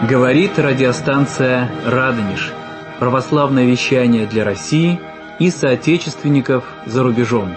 Говорит радиостанция «Радонеж». Православное вещание для России и соотечественников за рубежом.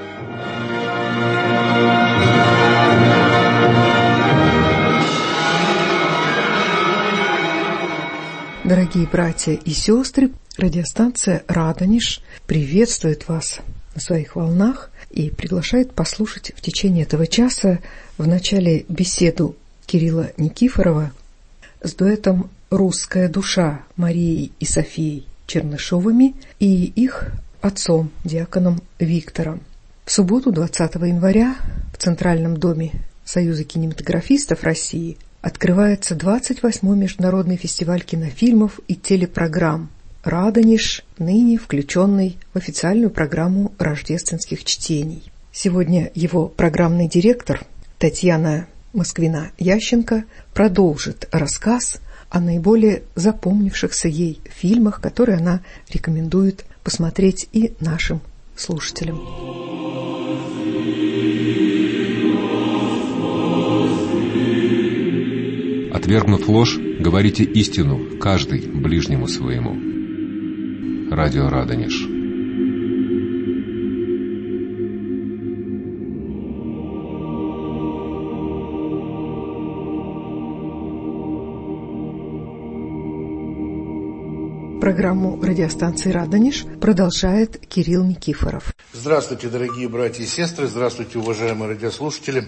Дорогие братья и сестры, радиостанция «Радонеж» приветствует вас на своих волнах и приглашает послушать в течение этого часа в начале беседу Кирилла Никифорова с дуэтом «Русская душа» Марией и Софией Чернышовыми и их отцом, диаконом Виктором. В субботу, 20 января, в Центральном доме Союза кинематографистов России открывается 28-й международный фестиваль кинофильмов и телепрограмм «Радонеж», ныне включенный в официальную программу рождественских чтений. Сегодня его программный директор Татьяна Москвина-Ященко продолжит рассказ о наиболее запомнившихся ей фильмах, которые она рекомендует посмотреть и нашим слушателям. Отвергнув ложь, говорите истину, каждый ближнему своему. Радио Радонеж. Программу радиостанции «Радонеж» продолжает Кирилл Никифоров. Здравствуйте, дорогие братья и сестры, здравствуйте, уважаемые радиослушатели.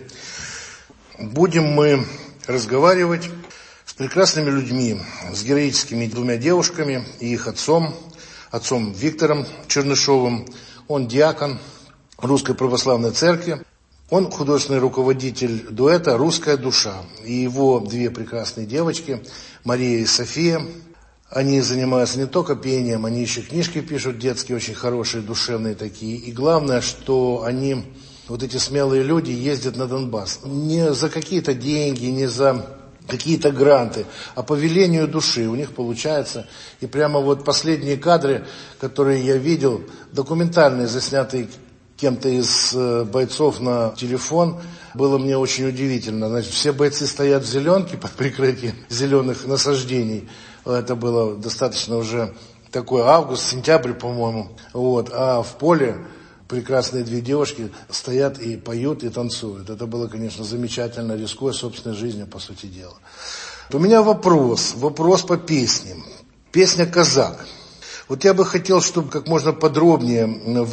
Будем мы разговаривать с прекрасными людьми, с героическими двумя девушками и их отцом Виктором Чернышовым. Он диакон Русской Православной Церкви. Он художественный руководитель дуэта «Русская душа». И его две прекрасные девочки, Мария и София. Они занимаются не только пением, они еще книжки пишут детские, очень хорошие, душевные такие. И главное, что они, вот эти смелые люди, ездят на Донбасс. Не за какие-то деньги, не за какие-то гранты, а по велению души у них получается. И прямо вот последние кадры, которые я видел, документальные, заснятые кем-то из бойцов на телефон, было мне очень удивительно. Значит, все бойцы стоят в зеленке под прикрытием зеленых насаждений. Это было достаточно уже такой август, сентябрь, по-моему. Вот. А в поле прекрасные две девушки стоят и поют, и танцуют. Это было, конечно, замечательно, рискуя собственной жизнью, по сути дела. У меня вопрос по песне. Песня «Казак». Вот я бы хотел, чтобы как можно подробнее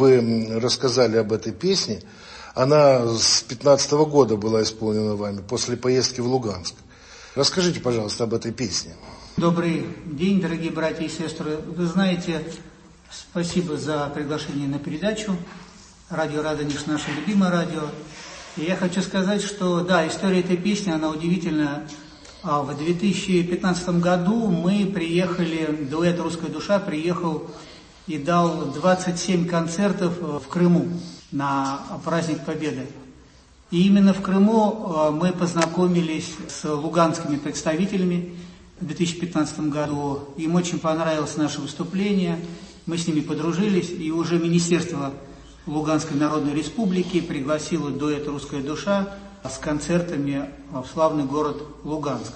вы рассказали об этой песне. Она с 2015 года была исполнена вами, после поездки в Луганск. Расскажите, пожалуйста, об этой песне. Добрый день, дорогие братья и сестры. Вы знаете, спасибо за приглашение на передачу. Радио «Радонеж» — наше любимое радио. И я хочу сказать, что, да, история этой песни, она удивительная. В 2015 году мы приехали, дуэт «Русская душа» приехал и дал 27 концертов в Крыму на праздник Победы. И именно в Крыму мы познакомились с луганскими представителями в 2015 году. Им очень понравилось наше выступление, мы с ними подружились, и уже Министерство Луганской Народной Республики пригласило дуэт «Русская душа» с концертами в славный город Луганск.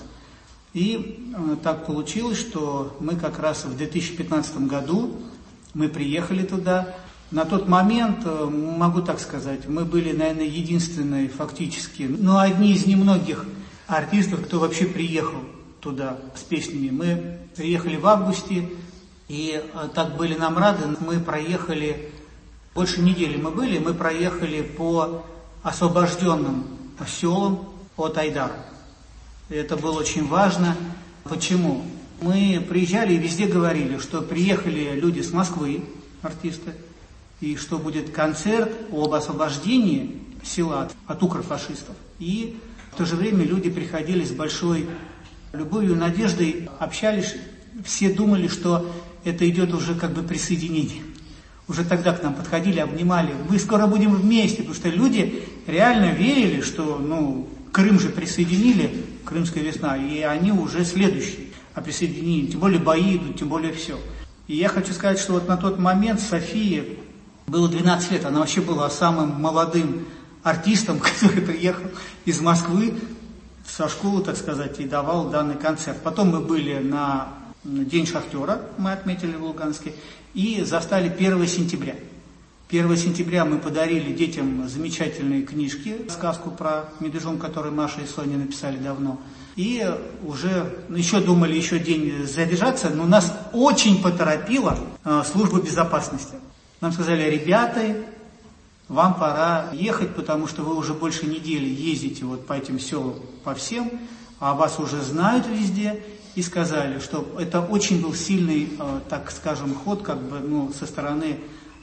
И так получилось, что мы как раз в 2015 году мы приехали туда. На тот момент, могу так сказать, мы были, наверное, единственные фактически, одни из немногих артистов, кто вообще приехал туда с песнями. Мы приехали в августе, и так были нам рады. Мы проехали, больше недели мы проехали по освобожденным селам от Айдара. Это было очень важно. Почему? Мы приезжали и везде говорили, что приехали люди с Москвы, артисты, и что будет концерт об освобождении села от укрофашистов. И в то же время люди приходили с большой любовью, надеждой, общались, все думали, что это идет уже как бы присоединение. Уже тогда к нам подходили, обнимали. Мы скоро будем вместе, потому что люди реально верили, что, Крым же присоединили, Крымская весна, и они уже следующие присоединили. Тем более бои идут, тем более все. И я хочу сказать, что вот на тот момент Софии было 12 лет, она вообще была самым молодым артистом, который приехал из Москвы со школы, так сказать, и давал данный концерт. Потом мы были на День шахтера, мы отметили в Луганске, и застали 1 сентября. 1 сентября мы подарили детям замечательные книжки, сказку про медвежонка, которую Маша и Соня написали давно. И уже еще думали еще день задержаться, но нас очень поторопила служба безопасности. Нам сказали: ребята, вам пора ехать, потому что вы уже больше недели ездите вот по этим селам, по всем, а вас уже знают везде. И сказали, что это очень был сильный, так скажем, ход, как бы, ну, со стороны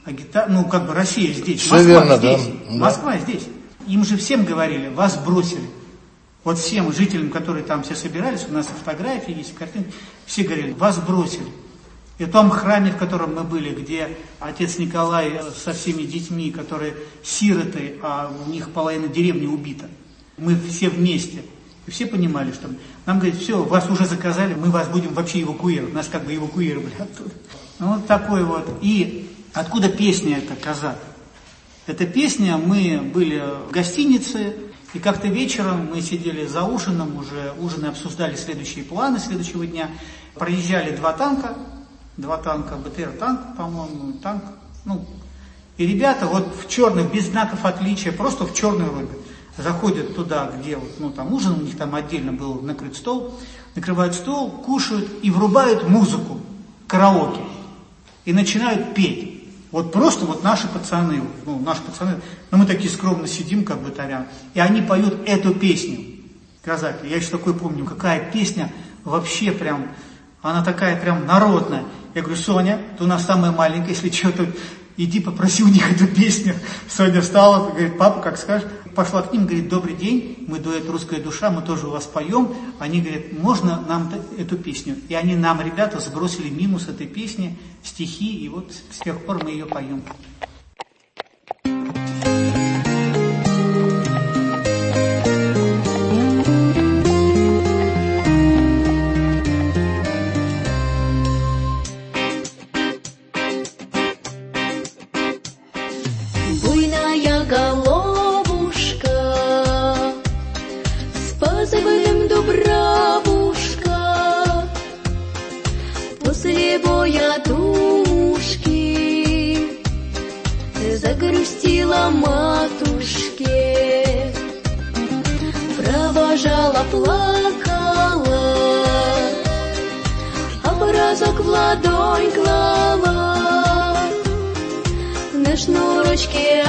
как бы Россия здесь, все Москва верно, здесь, да. Москва здесь. Им же всем говорили: вас бросили. Вот всем жителям, которые там все собирались, у нас фотографии есть, картинки, все говорили: вас бросили. И в том храме, в котором мы были, где отец Николай со всеми детьми, которые сироты, а у них половина деревни убита, мы все вместе. И все понимали, что нам говорят: все, вас уже заказали, мы вас будем вообще эвакуировать. Нас как бы эвакуировали оттуда. Ну, вот такой вот. И откуда песня эта «Казак»? Эта песня, мы были в гостинице, и как-то вечером мы сидели за ужином, уже ужины обсуждали следующие планы следующего дня. Проезжали два танка, БТР-танк, по-моему, танк. Ну, и ребята вот в черных, без знаков отличия, просто в черной робе. Заходят туда, где вот, ну, там ужин, у них там отдельно был накрыт стол, накрывают стол, кушают и врубают музыку, караоке, и начинают петь. Вот просто вот наши пацаны, ну мы такие скромно сидим, как бы таря, и они поют эту песню, казаки. Я еще такой помню, какая песня вообще прям, она такая прям народная. Я говорю: Соня, ты у нас самая маленькая, если что-то, иди попроси у них эту песню. Соня встала, говорит: папа, как скажешь. Пошла к ним, говорит: добрый день, мы дуэт «Русская душа», мы тоже у вас поем. Они говорят: можно нам эту песню? И они нам, ребята, сбросили минус этой песни, стихи, и вот с тех пор мы ее поем. Буйная головушка, с позывным Дубравушка, после боя тушки загрустила матушке, провожала, плакала, образок в ладонь клала, на шнурочке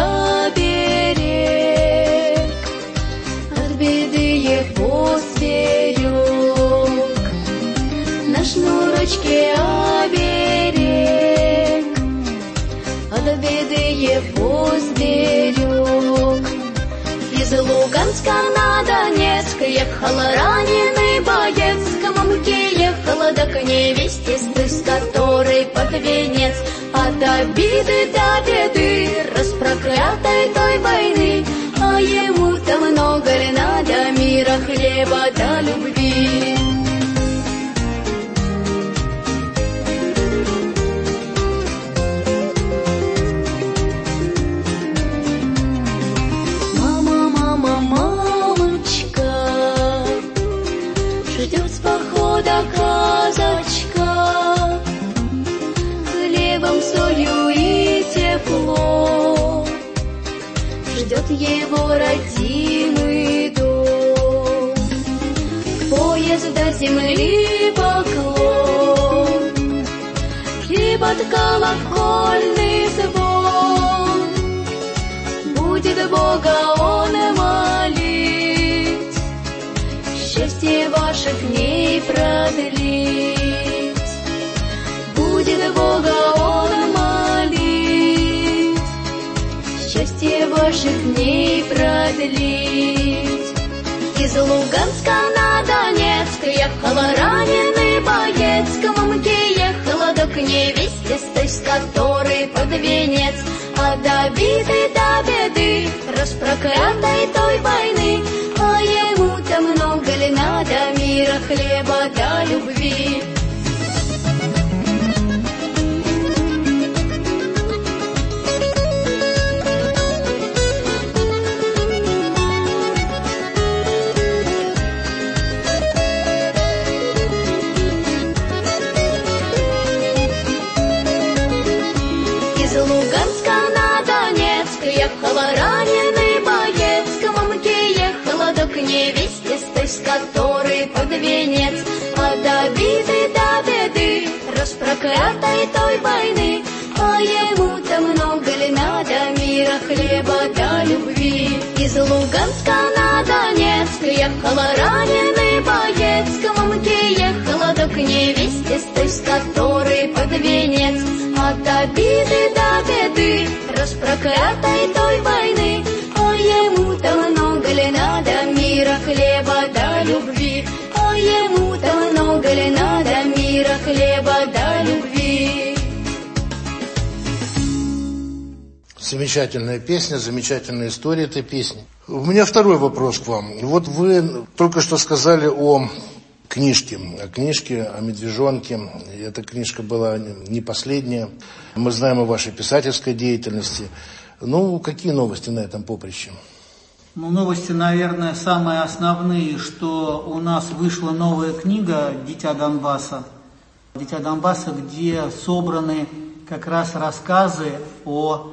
оберег, от беды его сберег. На шнурочке оберег, от беды его сберег. Из Луганска на Донецк ехала раненый боец, к мамке ехала, да к невесте, с которой под венец. От обиды до беды, распроклятой той войны, а ему-то много ли надо мира, хлеба да любви? Мама, мама, мамочка, ждет с похода казачка, хлебом, солью и тепло, ждет его родимый дом. Поезд до земли поклон, и под колокольный звон будет Бога он молить, счастье ваших дней продлить. Будет Бога он молить, счастье ваших дней продлить. Из Луганска на Донецк ехала раненый боец, к мамке ехала, да к невесте, с которой под венец. От обиды до беды, распроклятой той войны, а ему-то много ли надо мира, хлеба да любви? который под венец. От обиды до беды, распроклятой той войны, а ему-то много ли надо мира, хлеба да любви. Из Луганска на Донецк ехала раненый боец, к мамке ехала да к невесте, с той, с которой под венец. От обиды до беды, распроклятой той войны, а ему-то много ли надо мира, хлеба да любви. А ему-то много ли надо мира, хлеба да любви. Замечательная песня, замечательная история этой песни. У меня второй вопрос к вам. Вот вы только что сказали о книжке, о медвежонке. Эта книжка была не последняя. Мы знаем о вашей писательской деятельности. Ну, какие новости на этом поприще? Ну, новости, наверное, самые основные, что у нас вышла новая книга «Дитя Донбасса». «Дитя Донбасса», где собраны как раз рассказы о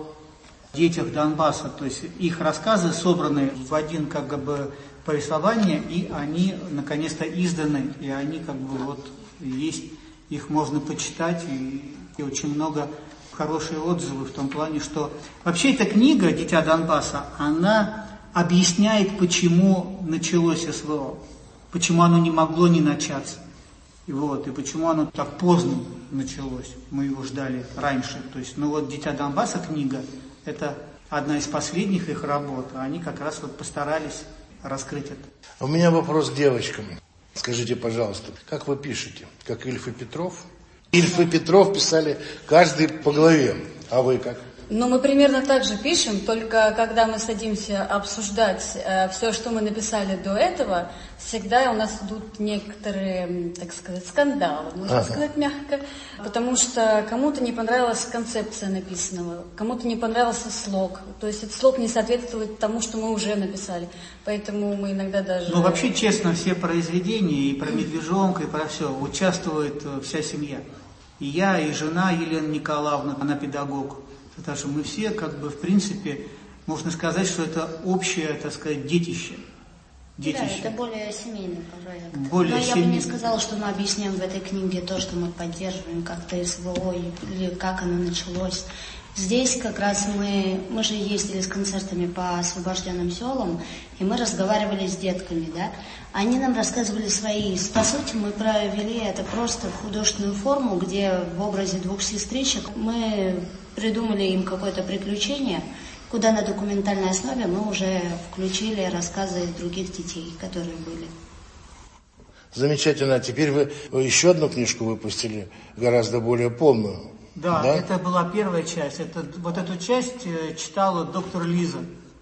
детях Донбасса. То есть их рассказы собраны в один как бы повествование, и они наконец-то изданы, и они как бы вот есть, их можно почитать, и очень много хорошие отзывы в том плане, что вообще эта книга «Дитя Донбасса», она объясняет, почему началось СВО, почему оно не могло не начаться, и почему оно так поздно началось, мы его ждали раньше. То есть, «Дитя Донбасса» книга, это одна из последних их работ, а они как раз постарались раскрыть это. У меня вопрос к девочкам. Скажите, пожалуйста, как вы пишете? Как Ильф и Петров? Ильф и Петров писали каждый по главе, а вы как? Мы примерно так же пишем, только когда мы садимся обсуждать все, что мы написали до этого, всегда у нас идут некоторые, так сказать, скандалы, можно сказать мягко, потому что кому-то не понравилась концепция написанного, кому-то не понравился слог, то есть этот слог не соответствует тому, что мы уже написали, поэтому мы иногда даже... Вообще, честно, все произведения, и про медвежонка, и про все, участвует вся семья. И я, и жена Елена Николаевна, она педагог. Потому что мы все, в принципе, можно сказать, что это общее, так сказать, детище. Да, это более семейный проект. Я бы не сказала, что мы объясняем в этой книге то, что мы поддерживаем как-то СВО, или как оно началось. Здесь как раз мы же ездили с концертами по освобожденным селам, и мы разговаривали с детками, да. Они нам рассказывали свои. По сути, мы провели это просто в художественную форму, где в образе двух сестричек мы придумали им какое-то приключение, куда на документальной основе мы уже включили рассказы других детей, которые были. Замечательно. А теперь вы еще одну книжку выпустили, гораздо более полную. Да, это была первая часть. Эту часть читала доктор Лиза.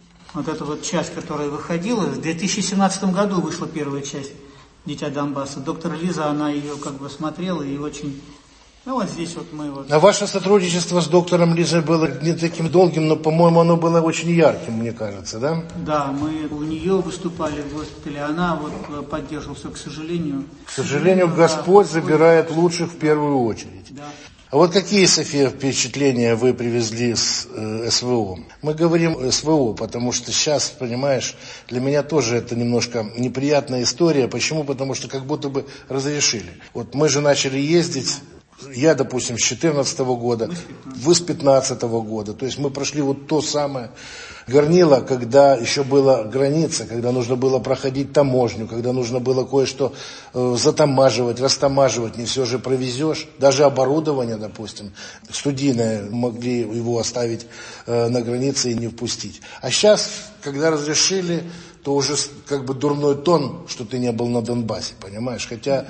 Эту часть, которая выходила. В 2017 году вышла первая часть «Дитя Донбасса». Доктор Лиза, она ее смотрела и очень... здесь мы А ваше сотрудничество с доктором Лизой было не таким долгим, но, по-моему, оно было очень ярким, мне кажется, да? Да, мы у нее выступали в госпитале, она поддерживала все, к сожалению. К сожалению, Господь забирает лучших в первую очередь. Да. А вот какие, София, впечатления вы привезли с СВО? Мы говорим СВО, потому что сейчас, понимаешь, для меня тоже это немножко неприятная история. Почему? Потому что как будто бы разрешили. Мы же начали ездить... Я, допустим, с 2014 года, вы с 2015 года. То есть мы прошли то самое горнило, когда еще была граница, когда нужно было проходить таможню, когда нужно было кое-что затамаживать, растамаживать, не все же провезешь. Даже оборудование, допустим, студийное, могли его оставить на границе и не впустить. А сейчас, когда разрешили, то уже дурной тон, что ты не был на Донбассе, понимаешь? Хотя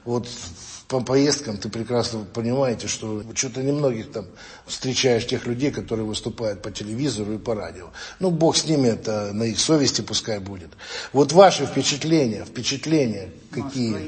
по поездкам ты прекрасно понимаете, что что-то немногих там встречаешь тех людей, которые выступают по телевизору и по радио. Бог с ними, это на их совести пускай будет. Ваши впечатления какие?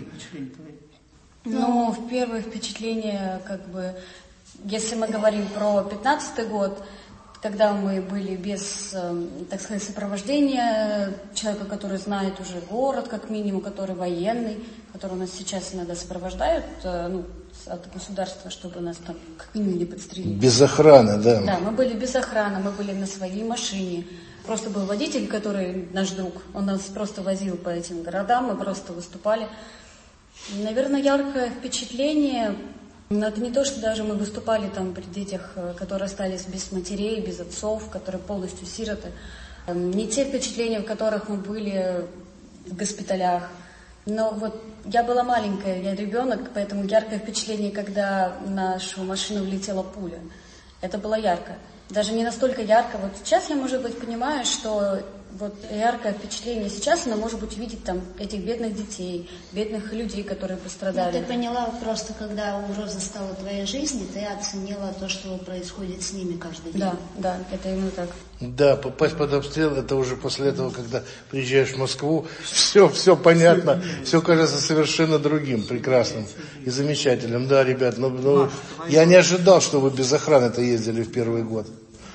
Первое впечатление, если мы говорим про 2015 год, когда мы были без, так сказать, сопровождения человека, который знает уже город, как минимум, который военный, который нас сейчас иногда сопровождают от государства, чтобы нас там как минимум не подстрелили. Без охраны, да? Да, мы были без охраны, мы были на своей машине. просто был водитель, который наш друг. Он нас просто возил по этим городам, мы просто выступали. Наверное, яркое впечатление, но это не то, что даже мы выступали там при детях, которые остались без матерей, без отцов, которые полностью сироты. Не те впечатления, в которых мы были в госпиталях. Но вот я была маленькая, я ребенок, поэтому яркое впечатление, когда в нашу машину влетела пуля. Это было ярко. Даже не настолько ярко. Вот сейчас я, может быть, понимаю, что вот яркое впечатление сейчас, оно может быть увидеть там этих бедных детей, бедных людей, которые пострадали. Ты поняла просто, когда угроза стала твоей жизни, ты оценила то, что происходит с ними каждый день. Да, это именно так. Да, попасть под обстрел, это уже после этого, когда приезжаешь в Москву, все понятно, все кажется совершенно другим, прекрасным и замечательным. Да, ребят, я не ожидал, что вы без охраны-то ездили в первый год.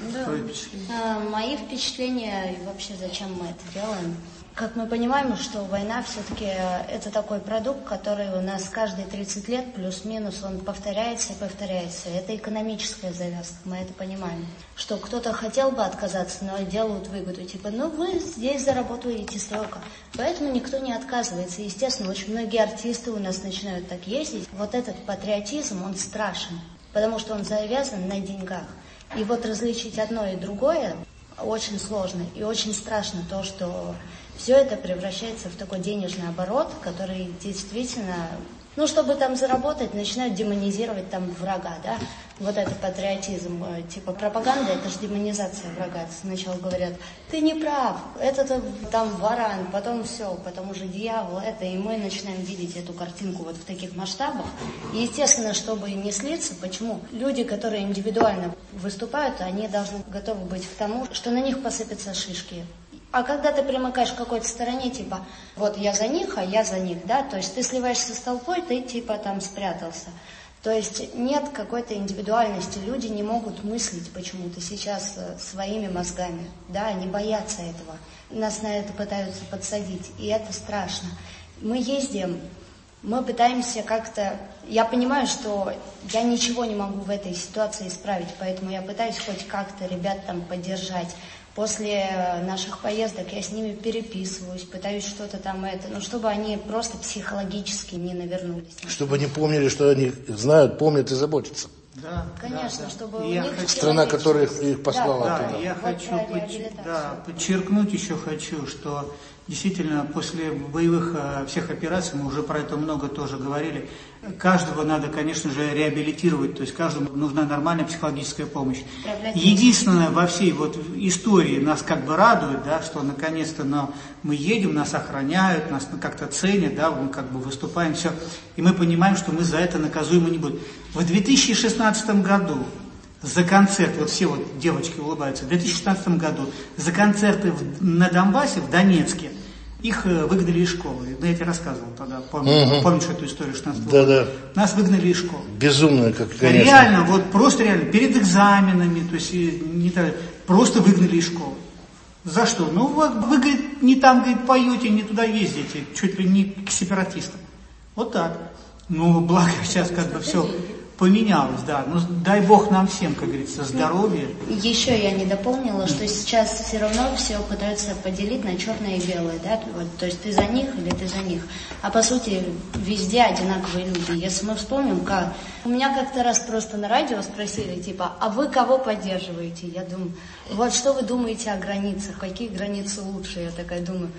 Да. Мои впечатления и вообще зачем мы это делаем? Как мы понимаем, что война все-таки это такой продукт, который у нас каждые 30 лет плюс-минус он повторяется и повторяется. Это экономическая завязка, мы это понимаем. Что кто-то хотел бы отказаться, но делают выгоду. Типа, вы здесь заработаете столько. Поэтому никто не отказывается. Естественно, очень многие артисты у нас начинают так ездить. Вот этот патриотизм, он страшен, потому что он завязан на деньгах. И вот различить одно и другое очень сложно и очень страшно то, что все это превращается в такой денежный оборот, который действительно, чтобы там заработать, начинают демонизировать там врага, да. Вот это патриотизм, типа пропаганда, это же демонизация врага. Сначала говорят, ты не прав, это там варан, потом все, потом уже дьявол, это, и мы начинаем видеть эту картинку вот в таких масштабах. И естественно, чтобы не слиться, почему? Люди, которые индивидуально выступают, они должны готовы быть к тому, что на них посыпятся шишки. А когда ты примыкаешь к какой-то стороне, типа, вот я за них, а я за них, да, то есть ты сливаешься с толпой, ты типа там спрятался. То есть нет какой-то индивидуальности, люди не могут мыслить почему-то сейчас своими мозгами, да, они боятся этого. Нас на это пытаются подсадить, и это страшно. Мы ездим, мы пытаемся как-то... Я понимаю, что я ничего не могу в этой ситуации исправить, поэтому я пытаюсь хоть как-то ребят там поддержать. После наших поездок я с ними переписываюсь, пытаюсь что-то там чтобы они просто психологически не навернулись. Чтобы они помнили, что они знают, помнят и заботятся. Да, конечно, да. чтобы у них страна, которая их послала туда. Я хочу подчеркнуть еще что действительно после боевых всех операций, мы уже про это много тоже говорили, каждого надо, конечно же, реабилитировать, то есть каждому нужна нормальная психологическая помощь. Единственное, во всей вот истории нас как бы радует, да, что наконец-то мы едем, нас охраняют, нас как-то ценят, да, мы как бы выступаем, все, и мы понимаем, что мы за это наказуемы не будем. В 2016 году за концерт, вот все вот девочки улыбаются, в 2016 году за концерты на Донбассе, в Донецке, их выгнали из школы. Я тебе рассказывал тогда, помнишь эту историю 16 года? Да. Нас выгнали из школы. Безумно, как конечно. Реально, вот просто реально, перед экзаменами, то есть просто выгнали из школы. За что? Вы, говорит, не там, говорит, поете, не туда ездите, чуть ли не к сепаратистам. Вот так. Благо сейчас как бы все поменялось, да. Дай Бог нам всем, как говорится, здоровья. Еще я не дополнила, что сейчас все равно все пытаются поделить на черное и белое, да, то есть ты за них или ты за них. А по сути везде одинаковые люди. Если мы вспомним, у меня как-то раз просто на радио спросили, типа, а вы кого поддерживаете? Я думаю, вот что вы думаете о границах, какие границы лучше? Я такая думаю,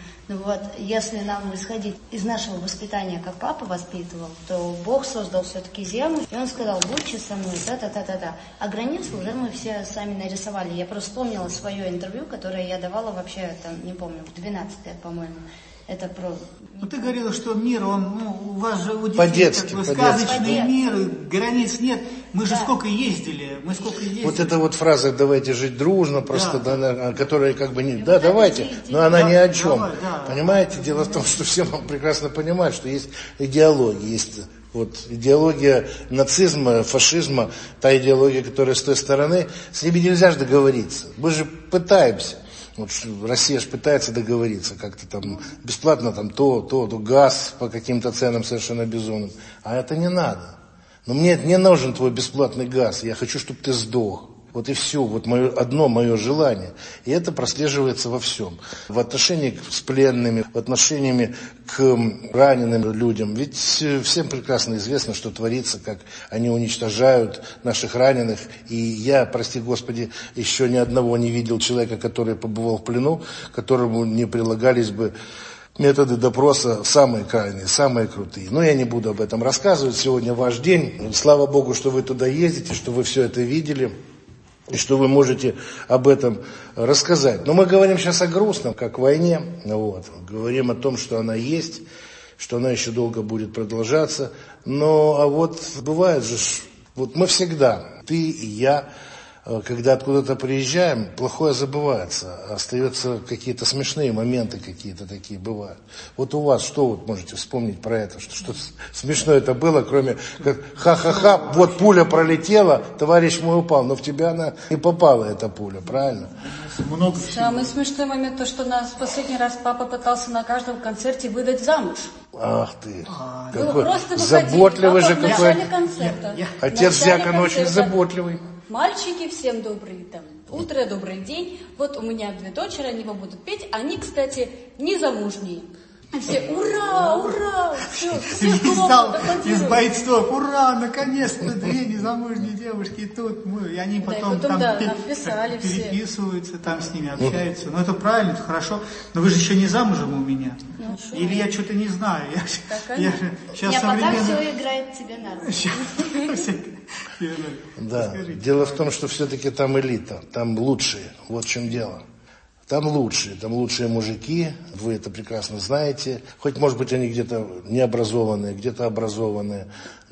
если нам исходить из нашего воспитания, как папа воспитывал, то Бог создал все-таки землю, и он сказал, будьте со мной, та-та-та-та-та. А границы уже мы все сами нарисовали. Я просто вспомнила свое интервью, которое я давала вообще, не помню, в 12 лет, по-моему. Это про... ты говорила, что мир, у вас же у детей как бы сказочный мир, границ нет. Мы же сколько ездили, Вот эта вот фраза «давайте жить дружно», просто, которая как бы не... Да, давайте, но она ни о чем. Понимаете, дело в том, что все прекрасно понимают, что есть идеология, есть... идеология нацизма, фашизма, та идеология, которая с той стороны, с ними нельзя же договориться. Мы же пытаемся. Россия же пытается договориться как-то там бесплатно то, газ по каким-то ценам совершенно безумным. А это не надо. Но мне не нужен твой бесплатный газ. Я хочу, чтобы ты сдох. Вот и все, вот одно мое желание. И это прослеживается во всем. В отношении с пленными, в отношении к раненым людям. Ведь всем прекрасно известно, что творится, как они уничтожают наших раненых. И я, прости Господи, еще ни одного не видел человека, который побывал в плену, которому не прилагались бы методы допроса самые крайние, самые крутые. Но я не буду об этом рассказывать. Сегодня ваш день. Слава Богу, что вы туда ездите, что вы все это видели. И что вы можете об этом рассказать. Но мы говорим сейчас о грустном, как о войне. Вот. Говорим о том, что она есть, что она еще долго будет продолжаться. Но а вот бывает же, вот мы всегда, ты и я, когда откуда-то приезжаем, плохое забывается. Остаются какие-то смешные моменты, какие-то такие бывают. Вот у вас что вот можете вспомнить про это? Что смешное это было, кроме как ха-ха-ха, вот пуля пролетела, товарищ мой упал, но в тебя она не попала, эта пуля, правильно? Самый смешной момент, то, что нас в последний раз папа пытался на каждом концерте выдать замуж. Ах ты, какой заботливый же какой. Отец Дьякон очень заботливый. Мальчики, всем добрый утро, добрый день. Вот у меня 2 дочери, они вам будут петь. Они, кстати, не замужние. Все, ура, ура, все из бойцов, ура, наконец-то 2 незамужние девушки тут мы. И они потом там переписываются, там с ними общаются. Ну это правильно, это хорошо. Но вы же еще не замужем у меня. Или я что-то не знаю. Пока все играет тебе на руку. Да, дело в том, что все-таки там элита, там лучшие, вот в чем дело. Там лучшие мужики, вы это прекрасно знаете. Хоть, может быть, они где-то необразованные, где-то образованные,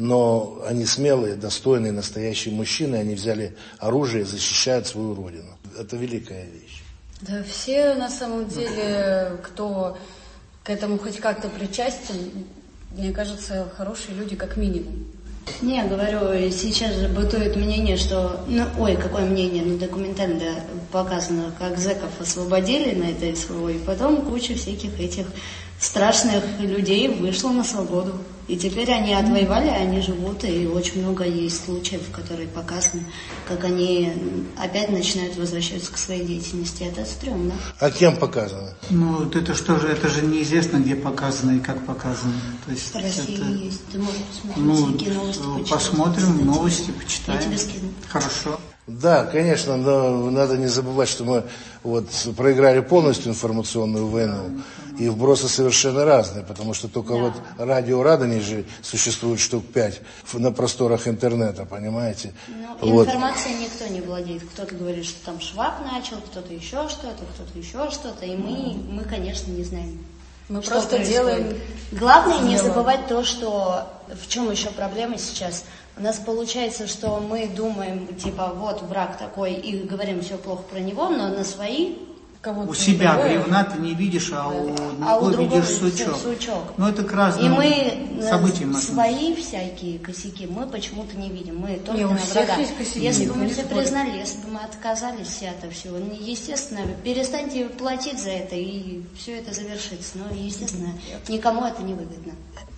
но они смелые, достойные, настоящие мужчины. Они взяли оружие и защищают свою родину. Это великая вещь. Да, все на самом деле, кто к этому хоть как-то причастен, мне кажется, хорошие люди как минимум. Не, говорю, сейчас же бытует мнение, что... какое мнение? Документально показано, как зэков освободили на этой СВО, и потом куча всяких этих страшных людей вышла на свободу. И теперь они отвоевали, они живут, и очень много есть случаев, которые показаны, как они опять начинают возвращаться к своей деятельности. Это стрёмно. А кем показано? Это что же, это же неизвестно, где показано и как показано. То есть в России есть, ты можешь посмотреть всякие новости, почитать. Посмотрим, новости почитаем. Я тебе скину. Хорошо. Да, конечно, но надо не забывать, что мы проиграли полностью информационную войну, и вбросы совершенно разные, потому что только радио Радонеж же существует штук 5 на просторах интернета, понимаете? Информацией никто не владеет. Кто-то говорит, что там Шваб начал, кто-то еще что-то, и мы, конечно, не знаем. Мы просто делаем... Главное не забывать то, что... В чем еще проблема сейчас? У нас получается, что мы думаем, вот враг такой, и говорим все плохо про него, но на свои... У себя бревна ты не видишь, а у другого видишь сучок. Это к разным событиям. И мы свои всякие косяки мы почему-то не видим. Мы только на врага. Если бы мы все признали, если бы мы отказались от всего, естественно, перестаньте платить за это, и все это завершится. Но, естественно, никому это не выгодно.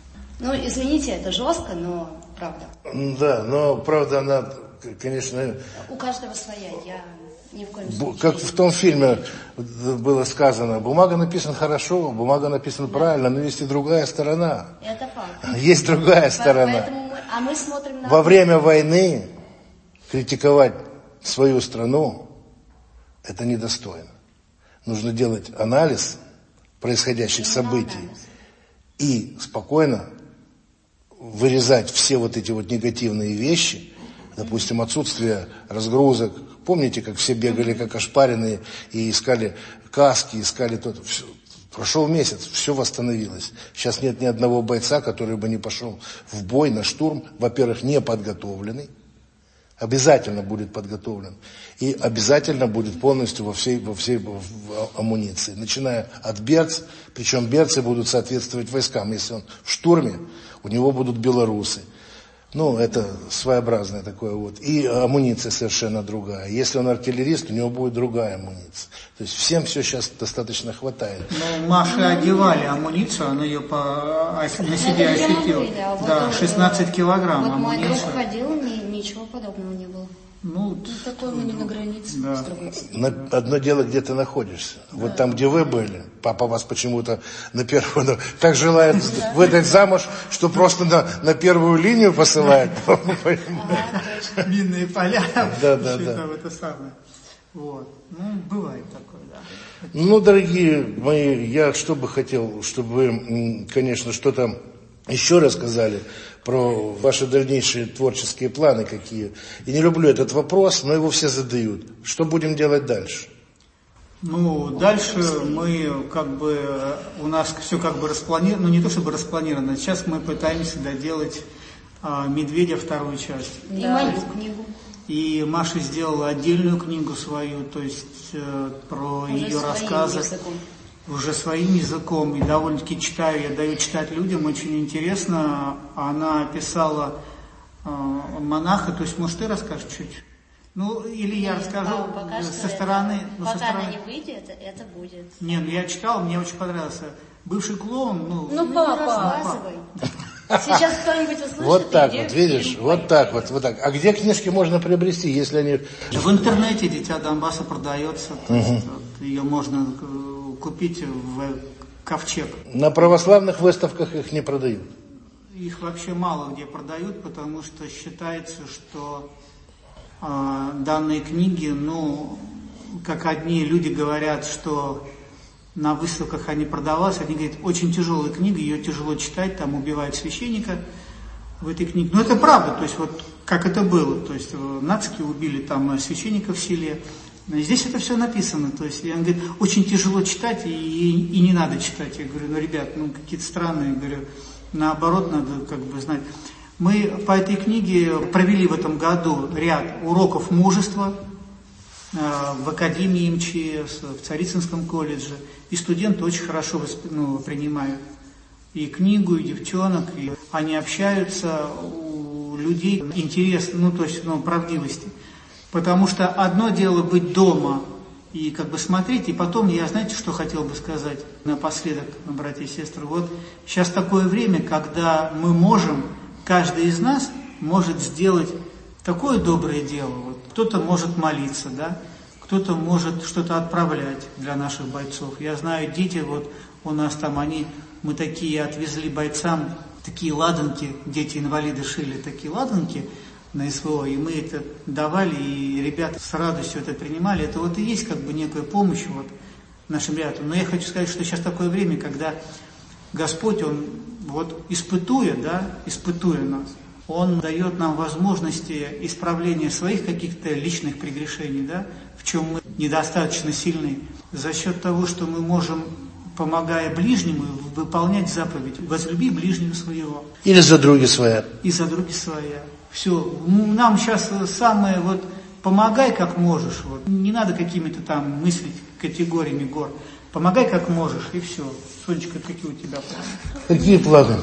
Извините, это жестко, но правда. Да, но правда она, конечно... У каждого своя, я ни в коем случае... Как в том фильме было сказано, бумага написана хорошо, бумага написана правильно, но есть и другая сторона. Это факт. Есть другая сторона. Мы смотрим на... Во время войны критиковать свою страну, это недостойно. Нужно делать анализ происходящих событий и спокойно вырезать все эти негативные вещи, допустим, отсутствие разгрузок. Помните, как все бегали как ошпаренные и искали каски, искали то-то. Прошел месяц, все восстановилось. Сейчас нет ни одного бойца, который бы не пошел в бой, на штурм, во-первых, не подготовленный. Обязательно будет подготовлен. И обязательно будет полностью во всей амуниции. Начиная от берц, причем берцы будут соответствовать войскам. Если он в штурме, у него будут белорусы. Это своеобразное такое И амуниция совершенно другая. Если он артиллерист, у него будет другая амуниция. То есть всем все сейчас достаточно хватает. Маше одевали амуницию, она ее на себе ощутила. 16 килограмм амуниции. Мой друг ходил, ничего подобного не было. такое мы не на границе. Да. Одно дело, где ты находишься. Вот там, где вы были, папа вас почему-то на первую... Так желает выдать замуж, что просто на первую линию посылает. Минные поля. Да. Это самое. Вот. Бывает такое, да. Дорогие мои, я что бы хотел, чтобы вы, конечно, что-то еще рассказали про ваши дальнейшие творческие планы какие. И не люблю этот вопрос, но его все задают. Что будем делать дальше? Дальше мы у нас все распланировано, не то чтобы распланировано, сейчас мы пытаемся доделать «Медведя» вторую часть. И мою книгу. И Маша сделала отдельную книгу свою, то есть про уже ее рассказы. Уже своим языком. И довольно-таки читаю, я даю читать людям, очень интересно. Она описала монаха, то есть, может, ты расскажешь чуть? Или я расскажу со стороны. Пока она не выйдет, это будет. Я читал, мне очень понравился. Бывший клоун, папа. Рассказывай. Сейчас кто-нибудь услышит. Вот так вот, видишь, вот так. А где книжки можно приобрести, если они... В интернете «Дитя Донбасса» продается, то есть ее можно купить в Ковчег. На православных выставках их не продают? Их вообще мало где продают, потому что считается, что данные книги, как одни люди говорят, что на выставках они продавались, они говорят, очень тяжелая книга, ее тяжело читать, там убивают священника в этой книге. Но это правда, то есть как это было, то есть нацики убили там священника в селе. Здесь это все написано, то есть, он говорит, очень тяжело читать и не надо читать. Я говорю, ребят, какие-то странные, говорю, наоборот, надо знать. Мы по этой книге провели в этом году ряд уроков мужества в Академии МЧС, в Царицынском колледже, и студенты очень хорошо принимают и книгу, и девчонок, и они общаются, у людей интерес, правдивости. Потому что одно дело быть дома и смотреть, и потом я, знаете, что хотел бы сказать напоследок, братья и сестры, сейчас такое время, когда мы можем, каждый из нас может сделать такое доброе дело. Кто-то может молиться, да, кто-то может что-то отправлять для наших бойцов. Я знаю, дети у нас там, мы такие отвезли бойцам, такие ладанки, дети-инвалиды шили такие ладанки на СВО, и мы это давали, и ребята с радостью это принимали. Это и есть некая помощь нашим ребятам. Но я хочу сказать, что сейчас такое время, когда Господь, Он испытуя нас, Он дает нам возможности исправления своих каких-то личных прегрешений, да, в чем мы недостаточно сильны, за счет того, что мы можем, помогая ближнему, выполнять заповедь «возлюби ближнего своего». Или за други своя. И за други своя. Все. Нам сейчас самое помогай как можешь. Не надо какими-то там мыслить категориями гор. Помогай как можешь, и все. Сонечка, какие у тебя планы? Какие планы?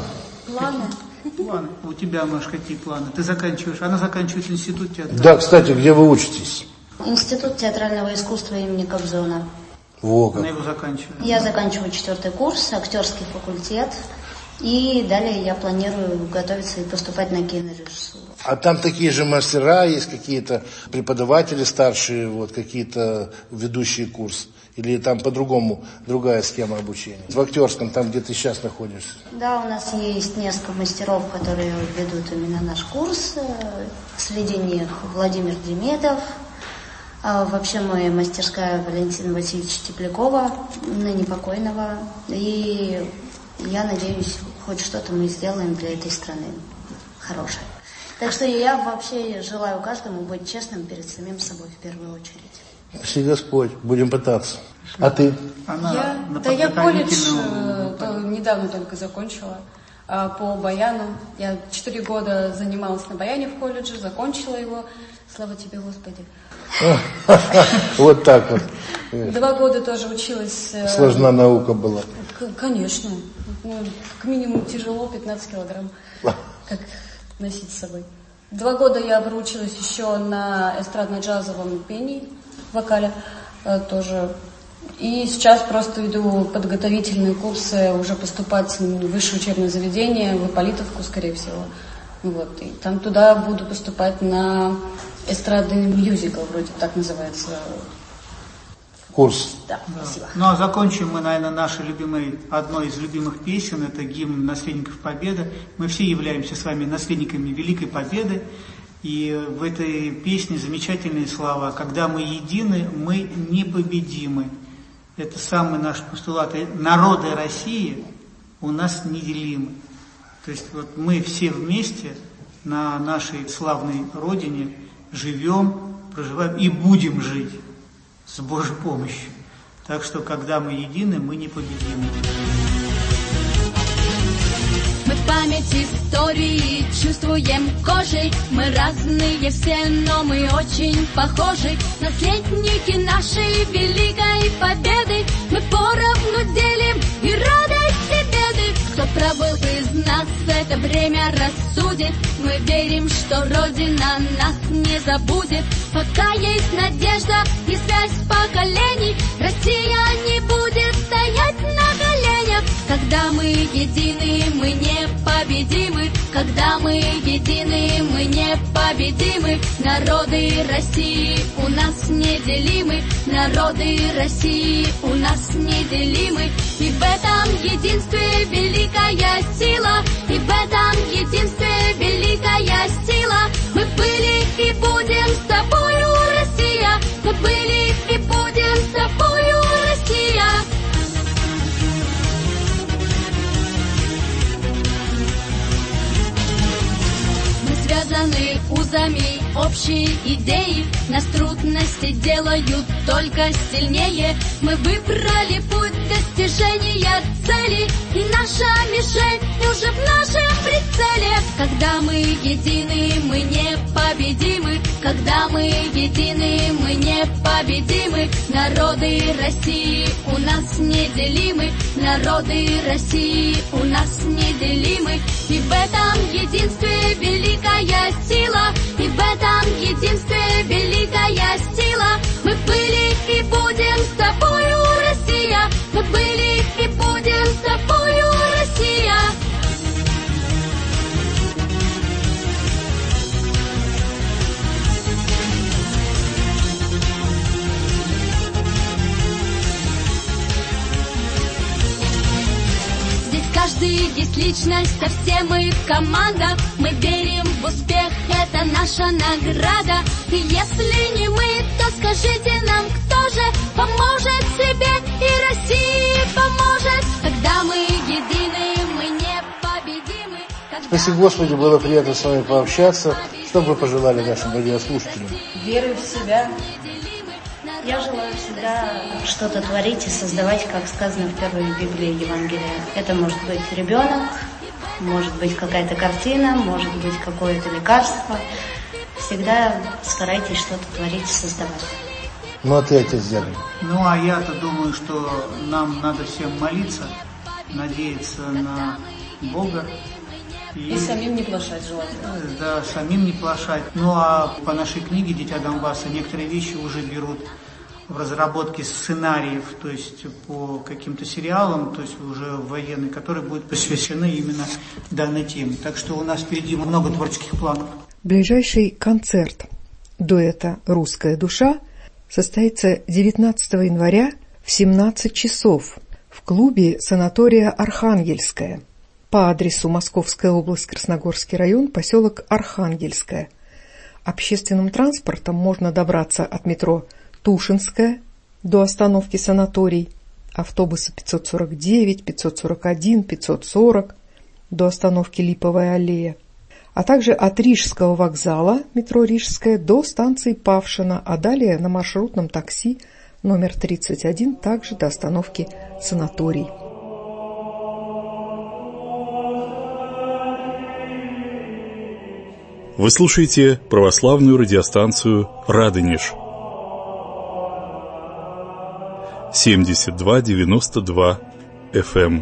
Планы. У тебя, Маш, какие планы? Ты заканчиваешь, она заканчивает институт театра. Да, кстати, где вы учитесь? Институт театрального искусства имени Кобзона. Она его заканчивает. Я заканчиваю 4 курс, актерский факультет. И далее я планирую готовиться и поступать на кинорежиссуру. А там такие же мастера, есть какие-то преподаватели старшие, какие-то ведущие курс? Или там по-другому, другая схема обучения? В актерском, там, где ты сейчас находишься? Да, у нас есть несколько мастеров, которые ведут именно наш курс. Среди них Владимир Демедов. Вообще моя мастерская Валентина Васильевича Теплякова, ныне покойного. И я надеюсь, хоть что-то мы сделаем для этой страны хорошее. Так что я вообще желаю каждому быть честным перед самим собой в первую очередь. Спаси Господь, будем пытаться. А ты? Я колледж недавно только закончила по баяну. Я 4 года занималась на баяне в колледже, закончила его. Слава тебе, Господи. Вот так вот. 2 года тоже училась. Сложна наука была. Конечно. Как минимум тяжело, 15 килограмм. Как носить с собой. 2 года я проучилась еще на эстрадно-джазовом пении, вокале тоже. И сейчас просто веду подготовительные курсы, уже поступать в высшее учебное заведение, в Ипполитовку, скорее всего. Вот, и там туда буду поступать на эстрадный мюзикл, вроде так называется. Курс. Да, спасибо. Ну а закончим мы, наверное, одной из любимых песен, это гимн наследников Победы. Мы все являемся с вами наследниками Великой Победы. И в этой песне замечательные слова: «Когда мы едины, мы непобедимы». Это самый наш постулат. Народы России у нас неделимы. То есть вот мы все вместе на нашей славной родине живем, проживаем и будем жить с Божьей помощью. Так что, когда мы едины, мы непобедимы. Мы память истории чувствуем кожей. Мы разные все, но мы очень похожи. Наследники нашей великой победы. Мы поровну делим и радость, и беды. Кто пробыл из нас, это время рассудит. Мы верим, что Родина нас не забудет. Пока есть надежда и связь поколений, Россия не будет стоять на коленях. Когда мы едины, мы непобедимы. Когда мы едины, мы непобедимы. Народы России у нас неделимы. Народы России у нас неделимы. И в этом единстве великая сила. И в этом единстве великая сила. Мы были и будем с тобою, Россия. Мы были и будем с тобою, Россия. Связаны узами общей идеи. Нас трудности делают только сильнее. Мы выбрали путь достижения цели. И наша мишень уже в нашем прицеле. Когда мы едины, мы непобедимы. Когда мы едины, мы непобедимы. Народы России у нас неделимы. Народы России у нас неделимы. И в этом единстве великая сила. И в этом единстве великая сила. Мы были и будем с тобою, Россия. Мы были и будем с тобою, Россия. Каждый есть личность, а все мы команда. Мы верим в успех, это наша награда. И если не мы, то скажите нам, кто же поможет себе и России поможет. Когда мы едины, мы непобедимы. Спасибо, Господи, было приятно с вами пообщаться. Что бы вы пожелали нашим радиослушателям? Веры в себя. Я желаю всегда что-то творить и создавать, как сказано в первой Библии Евангелия. Это может быть ребенок, может быть какая-то картина, может быть какое-то лекарство. Всегда старайтесь что-то творить и создавать. Ну, а ты, отец Дядя? Ну, а я-то думаю, что нам надо всем молиться, надеяться на Бога. И самим не плашать желательно. Да, самим не плашать. Ну, а по нашей книге «Дитя Донбасса» некоторые вещи уже берут в разработке сценариев, то есть по каким-то сериалам, то есть уже военные, которые будут посвящены именно данной теме. Так что у нас впереди много творческих планов. Ближайший концерт дуэта «Русская душа» состоится 19 января в 17 часов в клубе санатория «Архангельская» по адресу Московская область, Красногорский район, поселок Архангельское. Общественным транспортом можно добраться от метро Тушинская до остановки «Санаторий», автобусы 549, 541, 540 до остановки Липовая аллея, а также от Рижского вокзала, метро Рижская, до станции Павшино, а далее на маршрутном такси номер 31, также до остановки «Санаторий». Вы слушаете православную радиостанцию «Радонеж». 72-92 FM.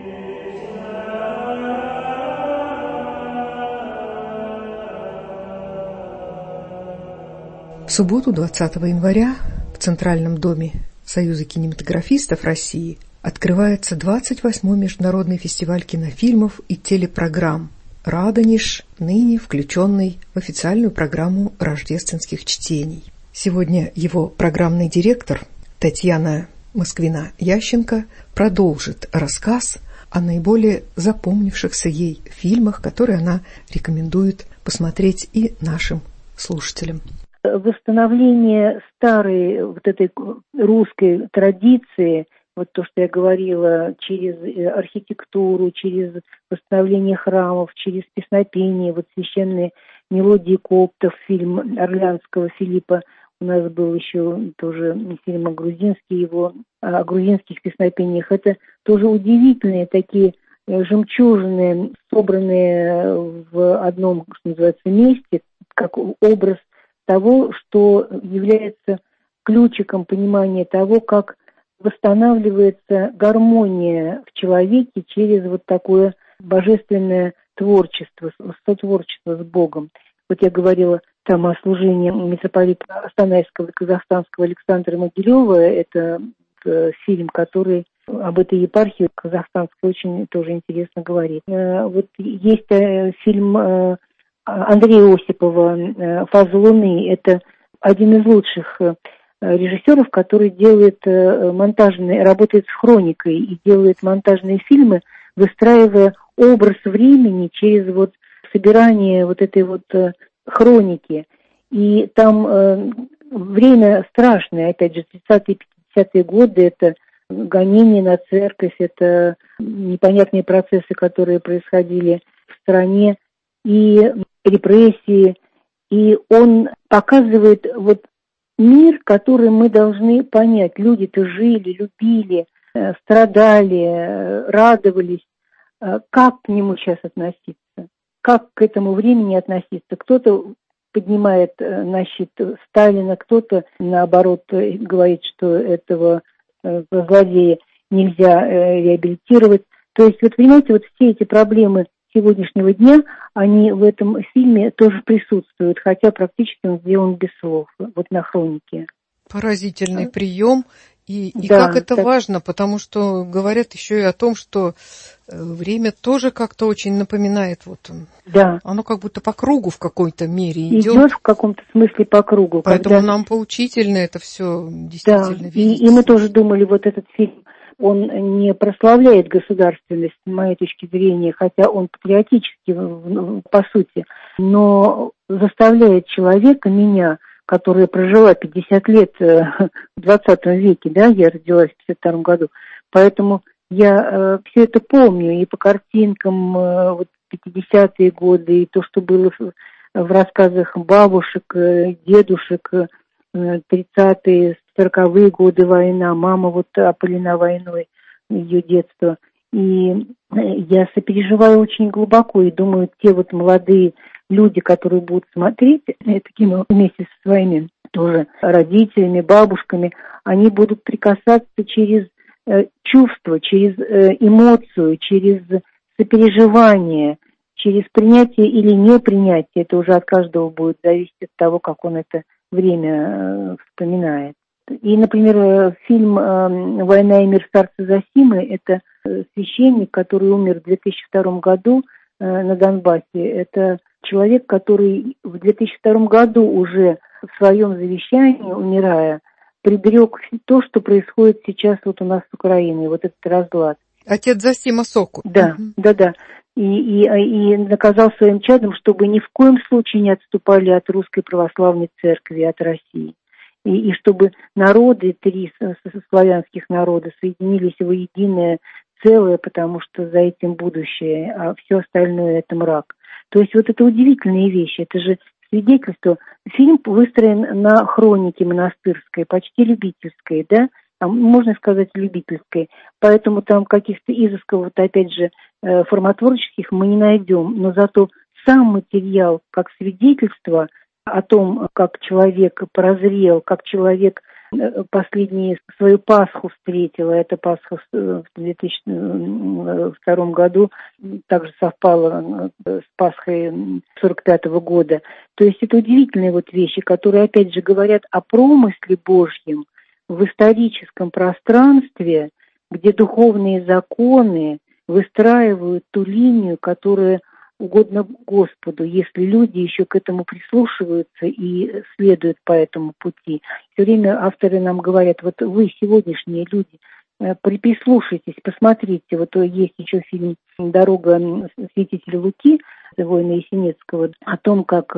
В субботу, 20 января, в Центральном доме Союза кинематографистов России открывается 28-й международный фестиваль кинофильмов и телепрограмм. «Радонеж», ныне включенный в официальную программу рождественских чтений. Сегодня его программный директор Татьяна Москвина-Ященко продолжит рассказ о наиболее запомнившихся ей фильмах, которые она рекомендует посмотреть и нашим слушателям. Восстановление старой вот этой русской традиции, вот то, что я говорила, через архитектуру, через восстановление храмов, через песнопение, вот священные мелодии коптов, фильм Орлеанского Филиппа, у нас был еще тоже фильм о грузинских песнопениях. Это тоже удивительные такие жемчужины, собранные в одном, что называется, месте, как образ того, что является ключиком понимания того, как восстанавливается гармония в человеке через вот такое божественное творчество, сотворчество с Богом. Вот я говорила там о служении митрополита Астанайского и Казахстанского Александра Могилева. Это фильм, который об этой епархии казахстанской очень тоже интересно говорит. Вот есть фильм Андрея Осипова «Фазы Луны». Это один из лучших режиссеров, который делает работает с хроникой и делает монтажные фильмы, выстраивая образ времени через вот собирание вот этой вот хроники. И там время страшное, опять же, 30-е, 50-е годы, это гонения на церковь, это непонятные процессы, которые происходили в стране, и репрессии. И он показывает вот мир, который мы должны понять. Люди-то жили, любили, страдали, радовались. Как к нему сейчас относиться? Как к этому времени относиться? Кто-то поднимает на щит Сталина, кто-то, наоборот, говорит, что этого злодея нельзя реабилитировать. То есть, вот понимаете, вот все эти проблемы сегодняшнего дня, они в этом фильме тоже присутствуют, хотя практически он сделан без слов, вот на хронике. Поразительный прием. И да, как это важно, потому что говорят еще и о том, что время тоже как-то очень напоминает, вот да. Оно как будто по кругу в какой-то мере идет в каком-то смысле по кругу. Поэтому нам поучительно это все действительно видеть. И мы тоже думали, вот этот фильм, он не прославляет государственность, с моей точки зрения, хотя он патриотический по сути, но заставляет человека, меня, которая прожила 50 лет в 20 веке, да, я родилась в 52 году, поэтому я все это помню, и по картинкам вот 50-е годы, и то, что было в рассказах бабушек, дедушек, 30-е, 40-е годы война, мама вот опалена войной, ее детство. И я сопереживаю очень глубоко, и думаю, те вот молодые люди, которые будут смотреть это кино вместе со своими тоже родителями, бабушками, они будут прикасаться через чувство, через эмоцию, через сопереживание, через принятие или непринятие. Это уже от каждого будет зависеть от того, как он это время вспоминает. И, например, фильм «Война и мир» старца Зосимы – это священник, который умер в 2002 году на Донбассе. Это человек, который в 2002 году уже в своем завещании, умирая, предрек то, что происходит сейчас вот у нас с Украиной, вот этот разлад. Отец Зосима Сокут. Да, да. И наказал своим чадом, чтобы ни в коем случае не отступали от Русской Православной Церкви, от России. И чтобы народы, три славянских народа, соединились в единое целое, потому что за этим будущее, а все остальное – это мрак. То есть вот это удивительные вещи, это же свидетельство. Фильм выстроен на хронике монастырской, почти любительской, да, можно сказать, любительской. Поэтому там каких-то изысков, вот опять же, формотворческих мы не найдем. Но зато сам материал, как свидетельство о том, как человек прозрел, как человек последнюю свою Пасху встретил, а эта Пасха в 2002 году также совпала с Пасхой 1945 года. То есть это удивительные вот вещи, которые, опять же, говорят о промысле Божьем в историческом пространстве, где духовные законы выстраивают ту линию, которая угодно Господу, если люди еще к этому прислушиваются и следуют по этому пути. Все время авторы нам говорят, вот вы, сегодняшние люди, прислушайтесь, посмотрите. Вот есть еще фильм «Дорога святителя Луки» воина Есенинского о том, как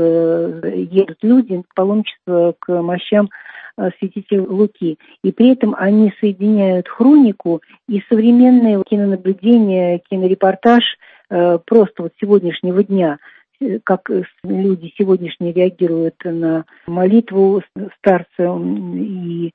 едут люди в паломничество к мощам святителя Луки. И при этом они соединяют хронику и современное кинонаблюдение, кинорепортаж просто вот сегодняшнего дня, как люди сегодняшние реагируют на молитву старца и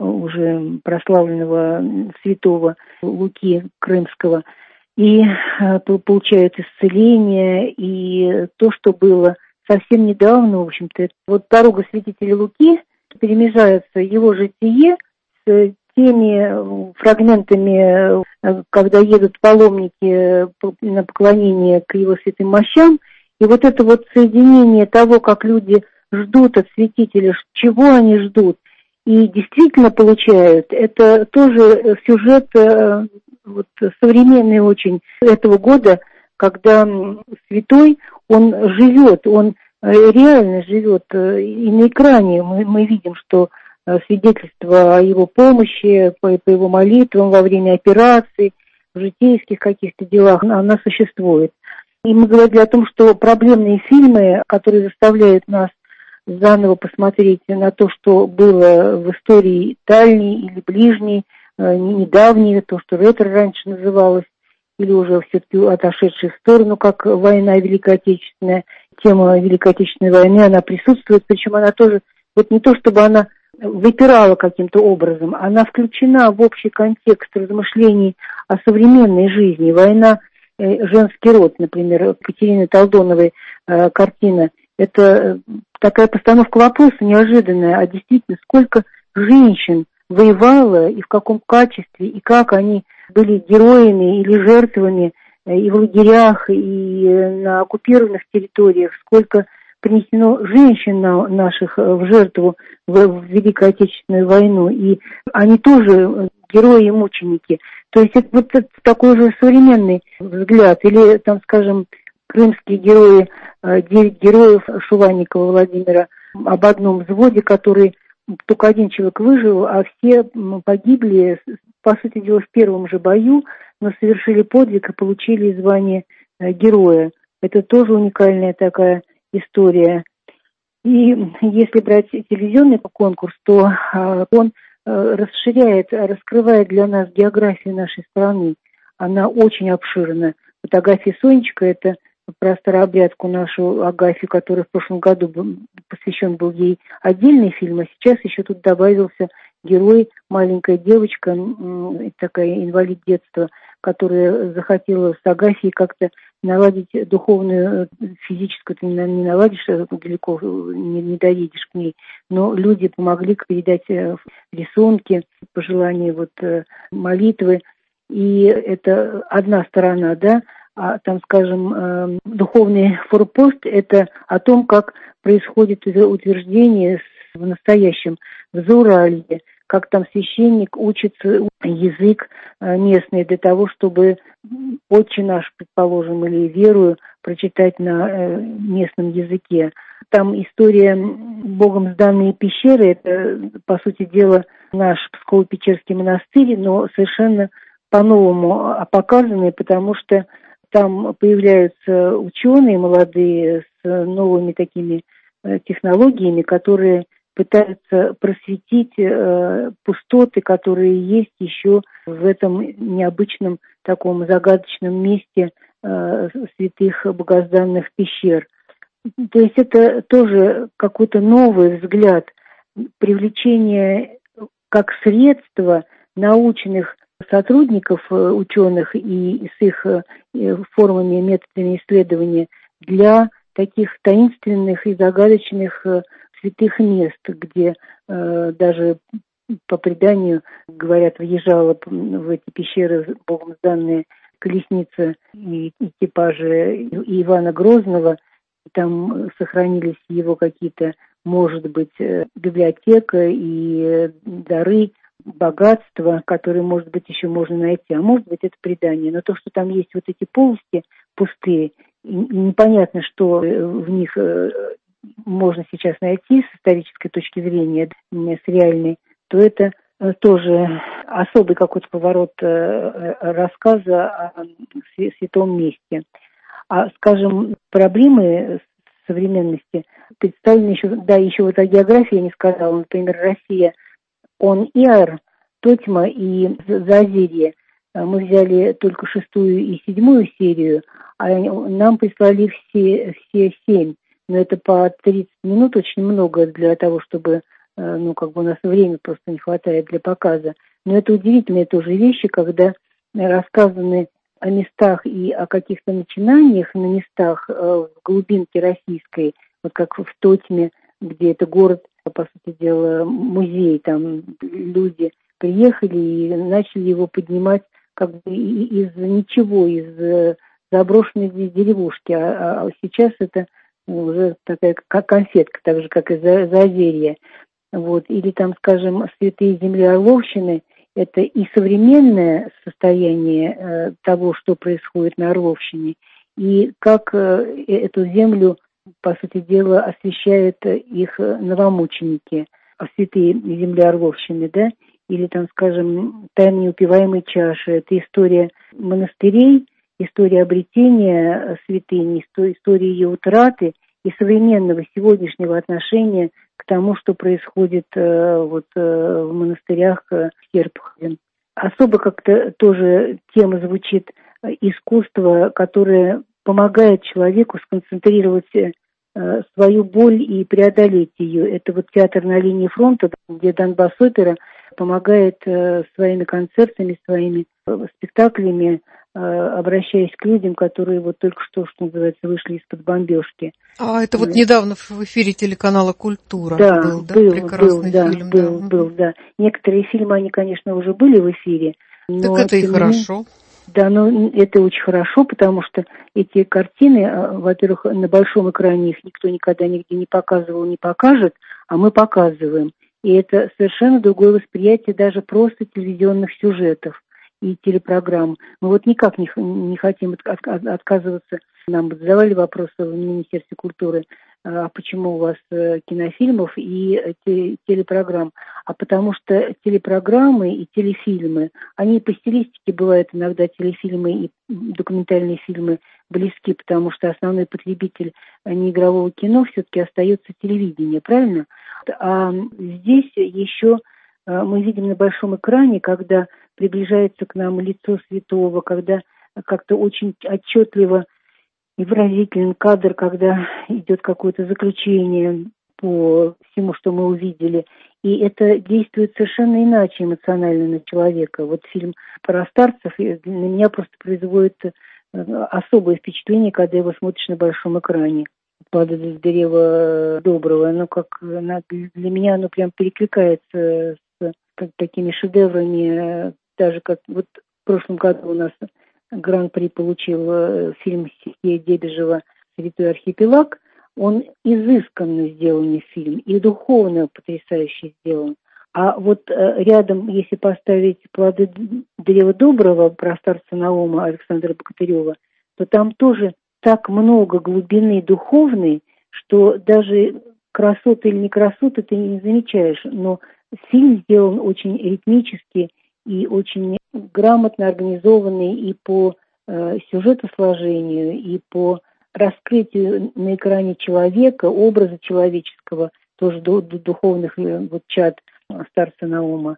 уже прославленного святого Луки Крымского, и получают исцеление, и то, что было совсем недавно, в общем-то, вот «Дорога святителя Луки» перемежается его житие с теми фрагментами, когда едут паломники на поклонение к его святым мощам, и вот это вот соединение того, как люди ждут от святителя, чего они ждут, и действительно получают, это тоже сюжет вот, современный очень этого года, когда святой, он живет, он реально живет, и на экране мы видим, что свидетельство о его помощи, по его молитвам во время операций, в житейских каких-то делах, она существует. И мы говорили о том, что проблемные фильмы, которые заставляют нас заново посмотреть на то, что было в истории дальней или ближней, недавней, то, что ретро раньше называлось, или уже все-таки отошедшей в сторону, как война Великая Отечественная. Тема Великой Отечественной войны, она присутствует, причем она тоже, вот не то чтобы она выпирала каким-то образом, она включена в общий контекст размышлений о современной жизни. Война, женский род, например, Катерины Толдоновой картина, это такая постановка вопроса неожиданная, а действительно, сколько женщин воевало и в каком качестве, и как они были героями или жертвами и в лагерях, и на оккупированных территориях, сколько принесено женщин наших в жертву в Великую Отечественную войну, и они тоже герои и мученики. То есть это вот такой же современный взгляд, или там, скажем, крымские герои, 9 героев Шуванникова Владимира, об одном взводе, который только один человек выжил, а все погибли, по сути дела, в первом же бою, но совершили подвиг и получили звание героя. Это тоже уникальная такая история. И если брать телевизионный конкурс, то он расширяет, раскрывает для нас географию нашей страны. Она очень обширна. Вот Агафья Сонечка — это про старообрядку нашу Агафью, который в прошлом году посвящен был ей отдельный фильм, а сейчас еще тут добавился герой, маленькая девочка, такая инвалид детства, которая захотела с Агафьей как-то наладить духовную, физическую, ты не наладишь, далеко не доедешь к ней, но люди помогли передать рисунки, пожелания, вот, молитвы, и это одна сторона, да. А там, скажем, духовный форпост – это о том, как происходит утверждение в настоящем в Зауралье, как там священник учится язык местный для того, чтобы «Отче наш», предположим, или «Верую» прочитать на местном языке. Там история Богом сданные пещеры – это, по сути дела, наш Псково-Печерский монастырь, но совершенно по-новому показанный, потому что там появляются ученые молодые с новыми такими технологиями, которые пытаются просветить пустоты, которые есть еще в этом необычном таком загадочном месте святых богозданных пещер. То есть это тоже какой-то новый взгляд, привлечение как средства научных сотрудников, ученых и с их формами, методами исследования для таких таинственных и загадочных святых мест, где даже по преданию, говорят, въезжала в эти пещеры Богом сданная колесница и экипажи Ивана Грозного. Там сохранились его какие-то, может быть, библиотека и дары, богатства, которые, может быть, еще можно найти, а может быть, это предание. Но то, что там есть вот эти полости пустые, непонятно, что в них можно сейчас найти с исторической точки зрения, с реальной, то это тоже особый какой-то поворот рассказа о святом месте. А, скажем, проблемы современности представлены еще вот о географии я не сказала. Например, Россия, Он-Иар, Тотьма и Заозерье. Мы взяли только 6-ю и 7-ю серию, а нам прислали все 7. Но это по 30 минут очень много для того, чтобы, у нас времени просто не хватает для показа. Но это удивительные тоже вещи, когда рассказаны о местах и о каких-то начинаниях на местах в глубинке российской, вот как в Тотьме, где это город, по сути дела, музей, там люди приехали и начали его поднимать как бы из ничего, из заброшенной деревушки, а сейчас это уже такая как конфетка, так же, как и Заозерье. Вот. Или там, скажем, святые земли Орловщины, это и современное состояние того, что происходит на Орловщине, и как эту землю, по сути дела, освящают их новомученики, святые земли Орловщины, да, или там, скажем, тайна неупиваемой чаши, это история монастырей, история обретения святыни, история ее утраты и современного сегодняшнего отношения к тому, что происходит в монастырях в Серпухове. Особо как-то тоже тема звучит искусство, которое помогает человеку сконцентрировать свою боль и преодолеть ее. Это вот театр на линии фронта, где Донбасс-опера помогает своими концертами, своими спектаклями, обращаясь к людям, которые вот только что называется, вышли из-под бомбежки. А это вот недавно в эфире телеканала «Культура» был прекрасный фильм. Был. Некоторые фильмы, они, конечно, уже были в эфире. Так это и хорошо. Да, но это очень хорошо, потому что эти картины, во-первых, на большом экране их никто никогда нигде не показывал, не покажет, а мы показываем. И это совершенно другое восприятие даже просто телевизионных сюжетов и телепрограмм. Мы вот никак не хотим отказываться. Нам задавали вопросы в Министерстве культуры, а почему у вас кинофильмов и телепрограмм? А потому что телепрограммы и телефильмы, они по стилистике бывают иногда телефильмы и документальные фильмы близки, потому что основной потребитель неигрового кино все-таки остается телевидение, правильно? А здесь еще мы видим на большом экране, когда приближается к нам лицо святого, когда как-то очень отчетливо и выразителен кадр, когда идет какое-то заключение по всему, что мы увидели. И это действует совершенно иначе эмоционально на человека. Вот фильм про старцев на меня просто производит особое впечатление, когда его смотришь на большом экране. «Падает с дерева доброго». Оно для меня оно прям перекликается с такими шедеврами, даже как вот в прошлом году у нас гран-при получил фильм Сергея Дебежева «Святой архипелаг». Он изысканно сделанный фильм и духовно потрясающе сделан. А вот рядом, если поставить «Плоды древа доброго» про старца Наума Александра Богатырева, то там тоже так много глубины духовной, что даже красоты или не красоты ты не замечаешь. Но фильм сделан очень ритмически и очень грамотно организованный и по сюжетосложению, и по раскрытию на экране человека, образа человеческого, тоже духовных чад старца Наума.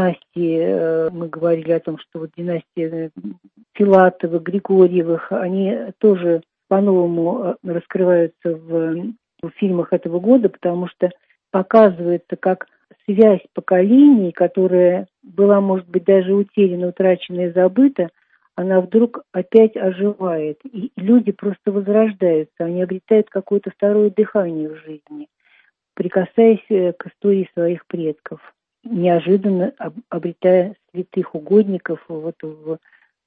Династии, мы говорили о том, что вот династии Филатовых, Григорьевых, они тоже по-новому раскрываются в фильмах этого года, потому что показывается, как связь поколений, которая была, может быть, даже утеряна, утрачена и забыта, она вдруг опять оживает. И люди просто возрождаются, они обретают какое-то второе дыхание в жизни, прикасаясь к истории своих предков, неожиданно обретая святых угодников в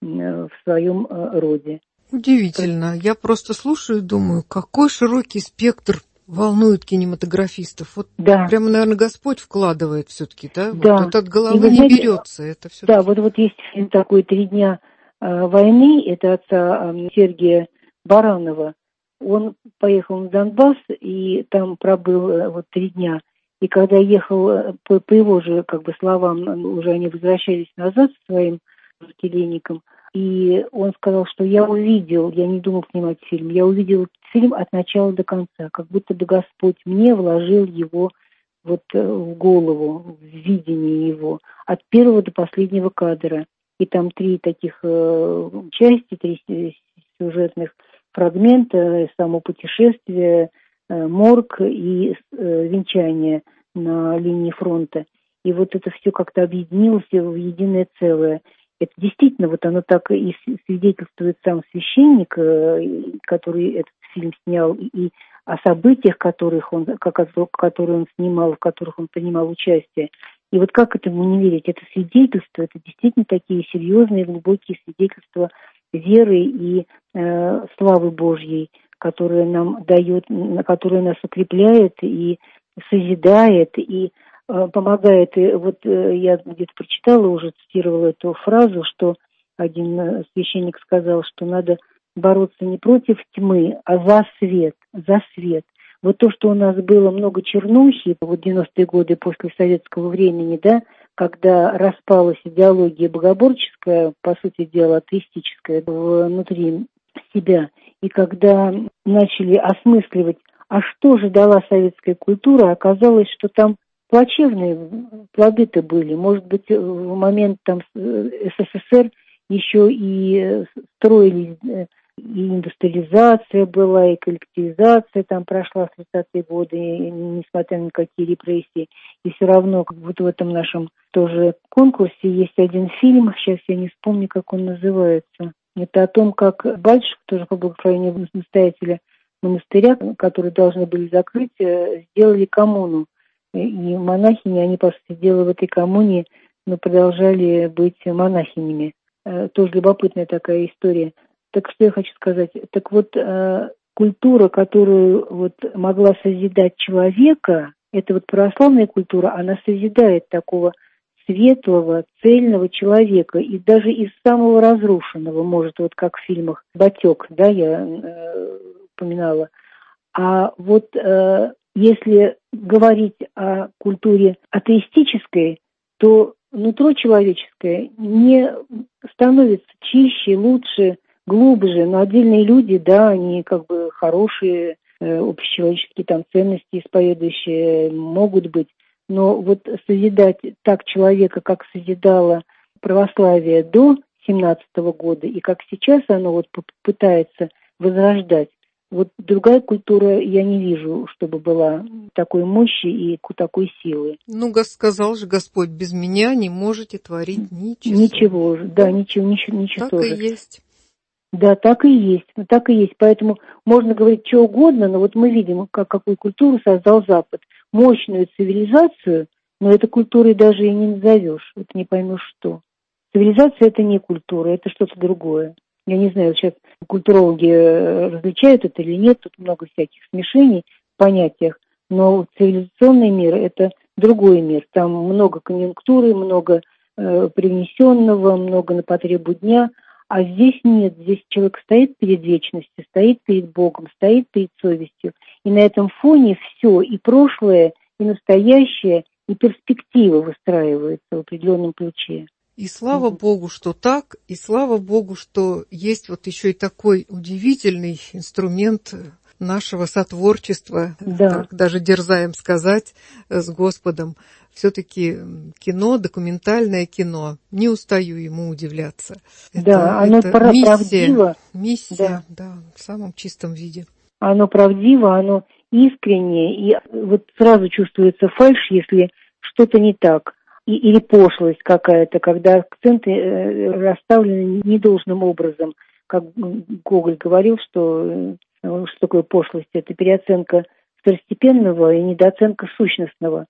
своем роде. Удивительно. Я просто слушаю и думаю, какой широкий спектр волнует кинематографистов. Вот да. Прямо, наверное, Господь вкладывает все-таки, да? Да. Вот от головы не берется. Это все-таки... Да, вот есть фильм такой «3 дня войны», это отца Сергия Баранова. Он поехал на Донбасс и там пробыл 3 дня. И когда ехал, по его же словам, уже они возвращались назад со своим келейником, и он сказал, что я не думал снимать фильм, я увидел фильм от начала до конца, как будто бы Господь мне вложил его в голову, в видение его, от первого до последнего кадра. И там 3 таких части, 3 сюжетных фрагмента: само путешествие, морг и венчание на линии фронта. И это все как-то объединилось в единое целое. Это действительно, оно так и свидетельствует сам священник, который этот фильм снял, и о событиях, которые он снимал, в которых он принимал участие. И как этому не верить? Это свидетельства, это действительно такие серьезные, глубокие свидетельства веры и славы Божьей, которая нам дает, которая нас укрепляет и созидает, и помогает. И я где-то прочитала, уже цитировала эту фразу, что один священник сказал, что надо бороться не против тьмы, а за свет, за свет. То, что у нас было много чернухи в 90-е годы после советского времени, да, когда распалась идеология богоборческая, по сути дела атеистическая, внутри себя, и когда начали осмысливать, а что же дала советская культура, оказалось, что там плачевные плоды-то были. Может быть, в момент СССР еще и строились, и индустриализация была, и коллективизация там прошла в 30-е годы, несмотря на какие репрессии. И все равно в этом нашем тоже конкурсе есть один фильм, сейчас я не вспомню, как он называется. Это о том, как батюшка, тоже по благословению настоятеля монастыря, которые должны были закрыть, сделали коммуну. И монахини, они, по сути дела, в этой коммуне продолжали быть монахинями. Тоже любопытная такая история. Так что я хочу сказать? Культура, которую могла созидать человека, это православная культура, она созидает такого светлого, цельного человека, и даже из самого разрушенного, может, как в фильмах «Батек», да, я упоминала. А если говорить о культуре атеистической, то нутро человеческое не становится чище, лучше, глубже, но отдельные люди, да, они хорошие, общечеловеческие ценности исповедующие могут быть, но созидать так человека, как созидало православие до 17-го года, и как сейчас оно пытается возрождать, другая культура, я не вижу, чтобы была такой мощи и такой силы. Сказал же Господь: без меня не можете творить ничего. Ничего, да, ничего так тоже. И есть. Да, так и есть, так и есть. Поэтому можно говорить что угодно, но мы видим, какую культуру создал Запад. Мощную цивилизацию, но этой культурой даже и не назовешь, не поймешь что. Цивилизация – это не культура, это что-то другое. Я не знаю, сейчас культурологи различают это или нет, тут много всяких смешений в понятиях, но цивилизационный мир – это другой мир. Там много конъюнктуры, много привнесенного, много на потребу дня. А здесь нет, здесь человек стоит перед вечностью, стоит перед Богом, стоит перед совестью. И на этом фоне все, и прошлое, и настоящее, и перспектива выстраивается в определенном ключе. И слава Богу, что так, и слава Богу, что есть еще и такой удивительный инструмент нашего сотворчества, да. Даже дерзаем сказать, с Господом. Все-таки кино, документальное кино, не устаю ему удивляться. Да, оно правдиво. Миссия, да, в самом чистом виде. Оно правдиво, оно искреннее, и сразу чувствуется фальшь, если что-то не так. Или пошлость какая-то, когда акценты расставлены недолжным образом. Как Гоголь говорил, что такое пошлость? Это переоценка второстепенного и недооценка сущностного.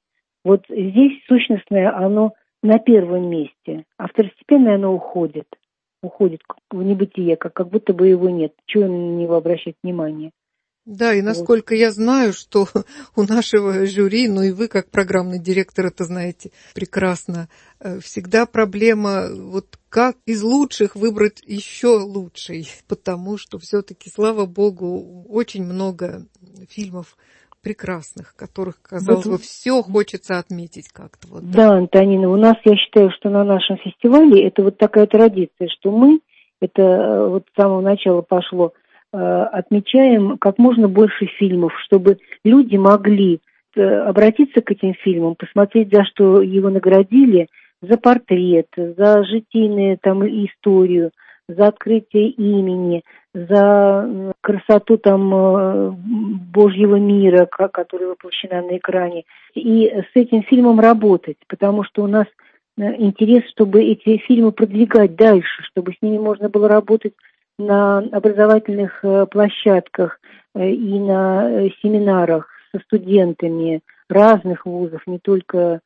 Здесь сущностное, оно на первом месте, а второстепенное оно уходит в небытие, как будто бы его нет. Чего на него обращать внимание? Да, и насколько я знаю, что у нашего жюри, ну и вы, как программный директор, это знаете прекрасно, всегда проблема, вот как из лучших выбрать еще лучший, потому что все-таки, слава богу, очень много фильмов прекрасных, которых, казалось бы, все хочется отметить как-то. Вот. Да, Антонина, у нас, я считаю, что на нашем фестивале это вот такая традиция, что мы, это вот с самого начала пошло, отмечаем как можно больше фильмов, чтобы люди могли обратиться к этим фильмам, посмотреть, за что его наградили, за портрет, за житийную там историю, за открытие имени, за красоту там Божьего мира, которая воплощена на экране, и с этим фильмом работать, потому что у нас интерес, чтобы эти фильмы продвигать дальше, чтобы с ними можно было работать на образовательных площадках и на семинарах со студентами разных вузов, не только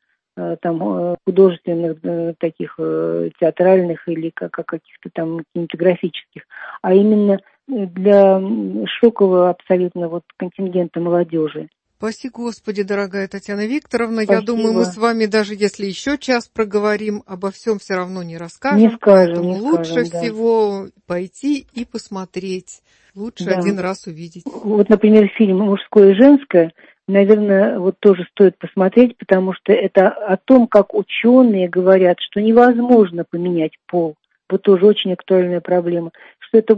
там художественных, таких театральных или каких-то там кинематографических, а именно для широкого абсолютно вот контингента молодежи. Спаси Господи, дорогая Татьяна Викторовна. Спасибо. Я думаю, мы с вами, даже если еще час проговорим, обо всем все равно не расскажем. Не скажем, лучше всего пойти и посмотреть. Лучше один раз увидеть. Вот, например, фильм «Мужское и женское», наверное, вот тоже стоит посмотреть, потому что это о том, как ученые говорят, что невозможно поменять пол. Вот тоже очень актуальная проблема. Что это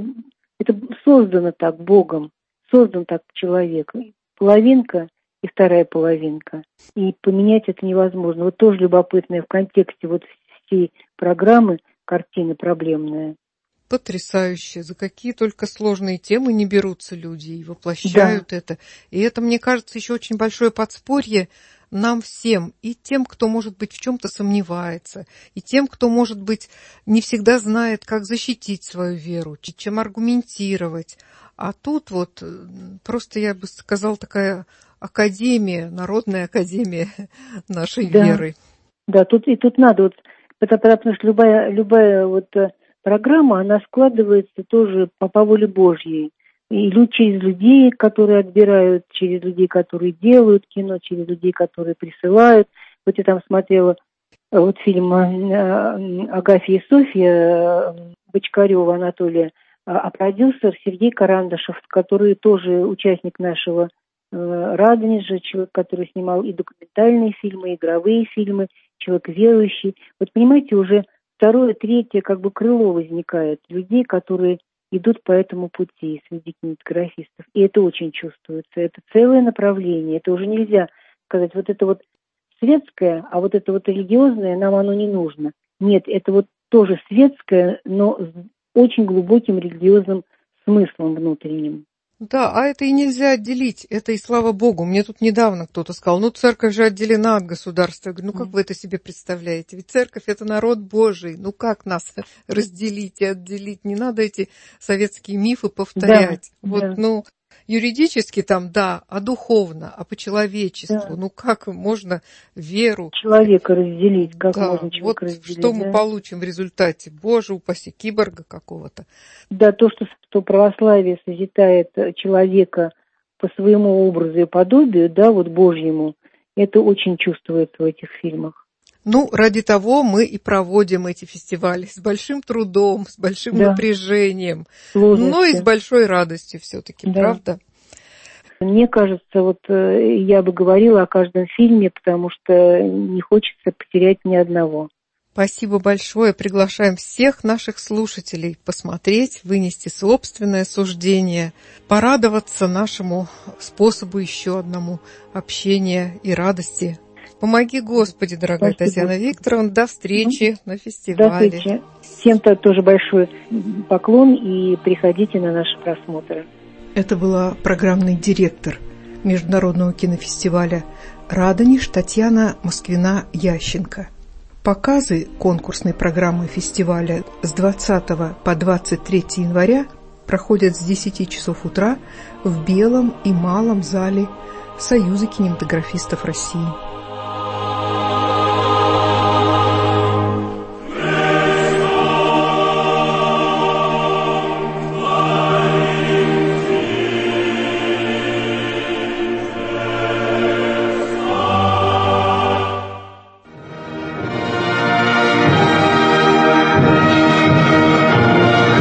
создано так Богом, создан так человек. Половинка и вторая половинка. И поменять это невозможно. Вот тоже любопытное в контексте вот всей программы картина проблемная. Потрясающе. За какие только сложные темы не берутся люди и воплощают это. И это, мне кажется, еще очень большое подспорье нам всем. И тем, кто, может быть, в чем-то сомневается. И тем, кто, может быть, не всегда знает, как защитить свою веру, чем аргументировать. А тут вот просто, я бы сказала, такая академия, народная академия нашей веры. Да, тут надо, вот, потому что любая вот программа, она складывается тоже по воле Божьей. И через людей, которые отбирают, через людей, которые делают кино, через людей, которые присылают. Вот я там смотрела вот фильм «Агафья и Софья» Бочкарева Анатолия, а продюсер Сергей Карандашев, который тоже участник нашего Радонежа, человек, который снимал и документальные фильмы, и игровые фильмы, человек верующий. Вот понимаете, уже второе, третье как бы крыло возникает людей, которые идут по этому пути среди кинематографистов. И это очень чувствуется. Это целое направление. Это уже нельзя сказать, вот это вот светское, а вот это вот религиозное, нам оно не нужно. Нет, это вот тоже светское, но с очень глубоким религиозным смыслом внутренним. Да, а это и нельзя отделить, это и слава Богу. Мне тут недавно кто-то сказал, церковь же отделена от государства. Я говорю, как вы это себе представляете? Ведь церковь – это народ Божий, как нас разделить и отделить? Не надо эти советские мифы повторять. Юридически там, а духовно, а по человечеству. Как можно веру... Человека разделить, как можно человека разделить. Что мы получим в результате? Боже упаси, киборга какого-то. Да, то, что православие созидает человека по своему образу и подобию, Божьему, это очень чувствуется в этих фильмах. Ради того мы и проводим эти фестивали с большим трудом, с большим напряжением, но и с большой радостью все-таки, правда? Мне кажется, я бы говорила о каждом фильме, потому что не хочется потерять ни одного. Спасибо большое. Приглашаем всех наших слушателей посмотреть, вынести собственное суждение, порадоваться нашему способу еще одному общения и радости. Помоги, Господи, дорогая Татьяна Викторовна. До встречи на фестивале. До встречи. Всем тоже большой поклон и приходите на наши просмотры. Это была программный директор Международного кинофестиваля «Радонеж» Татьяна Москвина-Ященко. Показы конкурсной программы фестиваля с 20 по 23 января проходят с 10 часов утра в Белом и Малом зале Союза кинематографистов России.